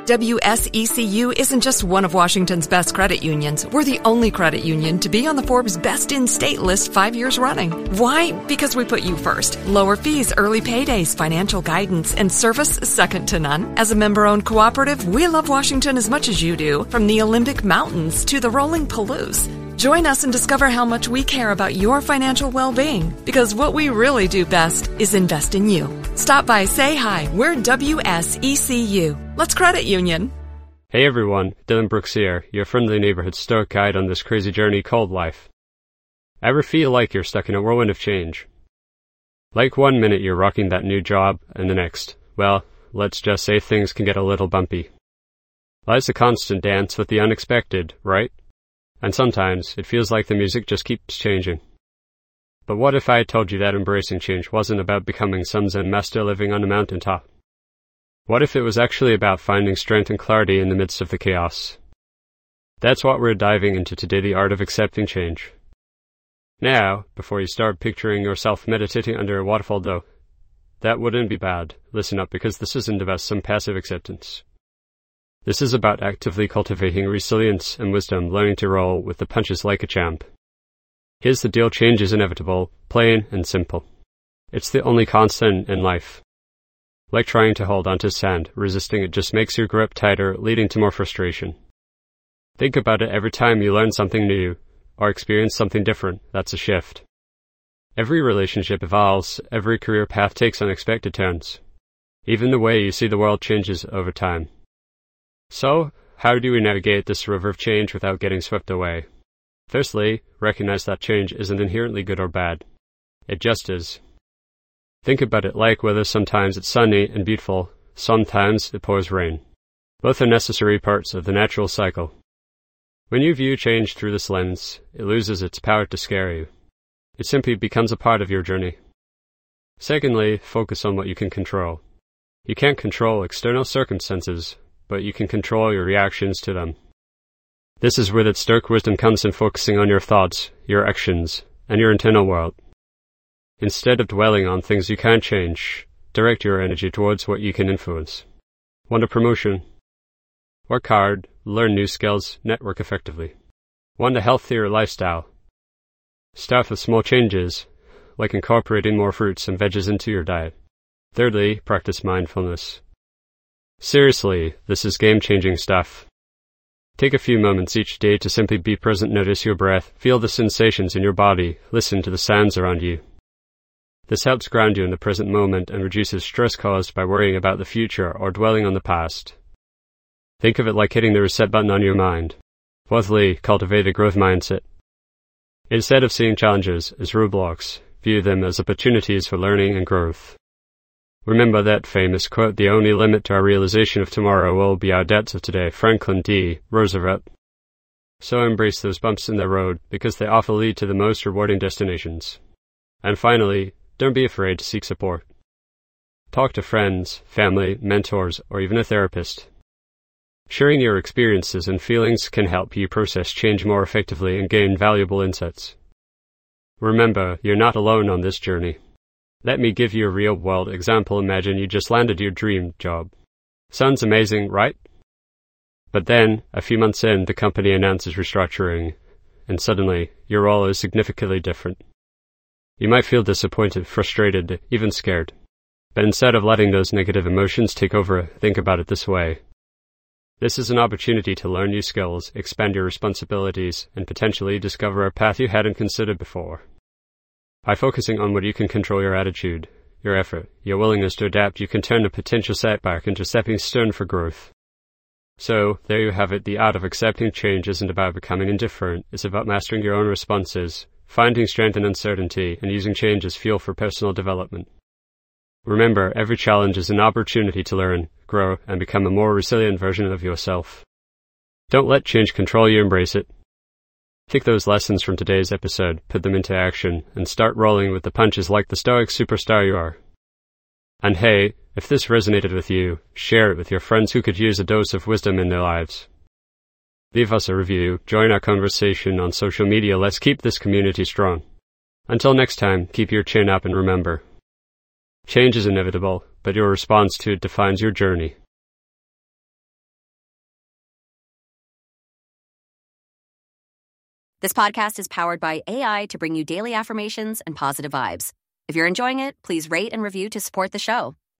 WSECU isn't just one of Washington's best credit unions. We're the only credit union to be on the Forbes Best in State list 5 years running. Why? Because we put you first. Lower fees, early paydays, financial guidance, and service second to none. As a member-owned cooperative, we love Washington as much as you do, from the Olympic Mountains to the rolling Palouse. Join us and discover how much we care about your financial well-being, because what we really do best is invest in you. Stop by, say hi. We're WSECU. Let's credit union. Hey everyone, Dylan Brooks here, your friendly neighborhood Stoic guide on this crazy journey called life. Ever feel like you're stuck in a whirlwind of change? Like one minute you're rocking that new job, and the next, well, let's just say things can get a little bumpy. Life's a constant dance with the unexpected, right? And sometimes it feels like the music just keeps changing. But what if I had told you that embracing change wasn't about becoming some Zen master living on a mountaintop? What if it was actually about finding strength and clarity in the midst of the chaos? That's what we're diving into today, the art of accepting change. Now, before you start picturing yourself meditating under a waterfall though, that wouldn't be bad. Listen up, because this isn't about some passive acceptance. This is about actively cultivating resilience and wisdom, learning to roll with the punches like a champ. Here's the deal: change is inevitable, plain and simple. It's the only constant in life. Like trying to hold onto sand, resisting it just makes your grip tighter, leading to more frustration. Think about it: every time you learn something new, or experience something different, that's a shift. Every relationship evolves, every career path takes unexpected turns. Even the way you see the world changes over time. So, how do we navigate this river of change without getting swept away? Firstly, recognize that change isn't inherently good or bad. It just is. Think about it like weather: sometimes it's sunny and beautiful, sometimes it pours rain. Both are necessary parts of the natural cycle. When you view change through this lens, it loses its power to scare you. It simply becomes a part of your journey. Secondly, focus on what you can control. You can't control external circumstances, but you can control your reactions to them. This is where that Stoic wisdom comes in, focusing on your thoughts, your actions, and your internal world. Instead of dwelling on things you can't change, direct your energy towards what you can influence. Want a promotion? Work hard, learn new skills, network effectively. Want a healthier lifestyle? Start with small changes, like incorporating more fruits and veggies into your diet. Thirdly, practice mindfulness. Seriously, this is game-changing stuff. Take a few moments each day to simply be present. Notice your breath, feel the sensations in your body, listen to the sounds around you. This helps ground you in the present moment and reduces stress caused by worrying about the future or dwelling on the past. Think of it like hitting the reset button on your mind. Fourthly, cultivate a growth mindset. Instead of seeing challenges as roadblocks, view them as opportunities for learning and growth. Remember that famous quote: "The only limit to our realization of tomorrow will be our debts of today." Franklin D. Roosevelt. So embrace those bumps in the road, because they often lead to the most rewarding destinations. And finally, don't be afraid to seek support. Talk to friends, family, mentors, or even a therapist. Sharing your experiences and feelings can help you process change more effectively and gain valuable insights. Remember, you're not alone on this journey. Let me give you a real-world example. Imagine you just landed your dream job. Sounds amazing, right? But then, a few months in, the company announces restructuring, and suddenly, your role is significantly different. You might feel disappointed, frustrated, even scared. But instead of letting those negative emotions take over, think about it this way. This is an opportunity to learn new skills, expand your responsibilities, and potentially discover a path you hadn't considered before. By focusing on what you can control, your attitude, your effort, your willingness to adapt, you can turn a potential setback into a stepping stone for growth. So, there you have it. The art of accepting change isn't about becoming indifferent. It's about mastering your own responses, finding strength in uncertainty, and using change as fuel for personal development. Remember, every challenge is an opportunity to learn, grow, and become a more resilient version of yourself. Don't let change control you, embrace it. Take those lessons from today's episode, put them into action, and start rolling with the punches like the Stoic superstar you are. And hey, if this resonated with you, share it with your friends who could use a dose of wisdom in their lives. Leave us a review, join our conversation on social media. Let's keep this community strong. Until next time, keep your chin up and remember, change is inevitable, but your response to it defines your journey. This podcast is powered by AI to bring you daily affirmations and positive vibes. If you're enjoying it, please rate and review to support the show.